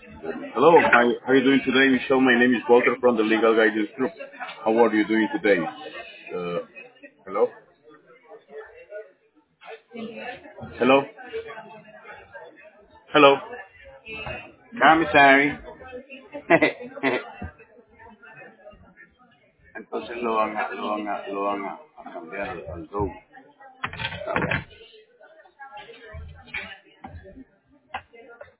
Hello, how are you doing today, Michelle? My name is Walter from the Legal Guidance Group. How are you doing today? Uh, hello? Hello? Hello? Commissary. Entonces lo van a cambiar al Dow.